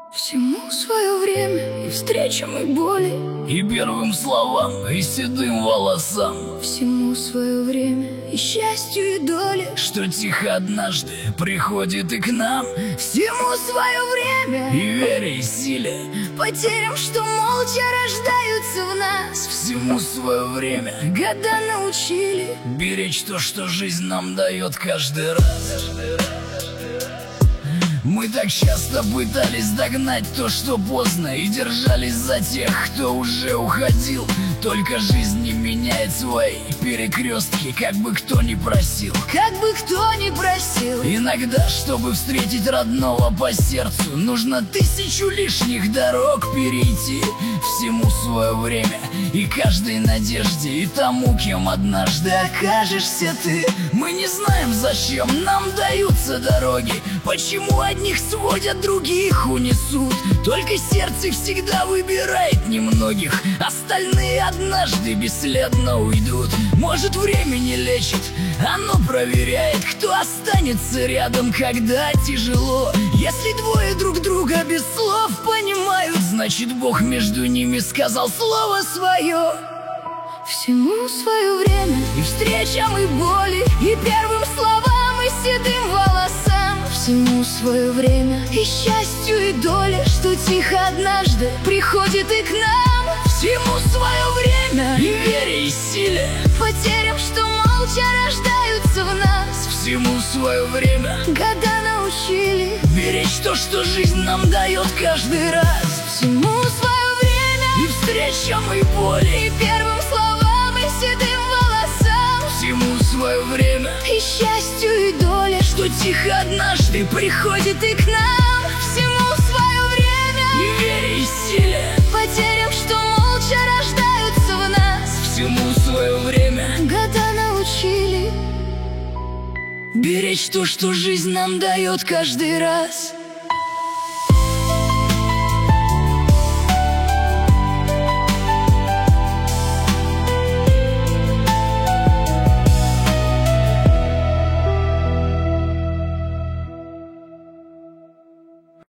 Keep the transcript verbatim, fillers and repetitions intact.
Всему свое время, и встречам, и боли, и первым словам, и седым волосам. Всему свое время, и счастью, и доле, что тихо однажды приходит и к нам. Всему свое время, и вере, и силе, потерям, что молча рождаются в нас. Всему свое время, года научили беречь то, что жизнь нам дает каждый раз. Мы так часто пытались догнать то, что поздно, и держались за тех, кто уже уходил. Только жизнь не меняет свои перекрестки, как бы кто ни просил. Как бы кто ни просил. Иногда, чтобы встретить родного по сердцу, нужно тысячу лишних дорог перейти. Всему свое время, и каждой надежде, и тому, кем однажды окажешься ты. Мы не знаем, зачем нам даются дороги, почему одних сводят, других унесут. Только сердце всегда выбирает немногих, остальные однажды бесследно уйдут. Может, время не лечит, оно проверяет, кто останется рядом, когда тяжело. Если двое друг друга без слов понимают, значит, Бог между ними сказал слово свое. Всему свое время, и встречам, и боли, и первым словам, и седым волосам. Всему свое время, и счастью, и доле, что тихо однажды приходит и к нам. Всему свое время, и вере, и силе, потерям, что молча рождаются в нас. Всему свое время, года научили беречь то, что жизнь нам дает каждый раз. Всему свое время, и встречам, и боли, и первым словам, и седым волосам. Всему свое время, и счастью, и доле, что тихо однажды приходит и к нам. Всему свое время, и вере, и силе, потерям, что молча рождаются в нас. Всему свое время, года научили беречь то, что жизнь нам дает каждый раз.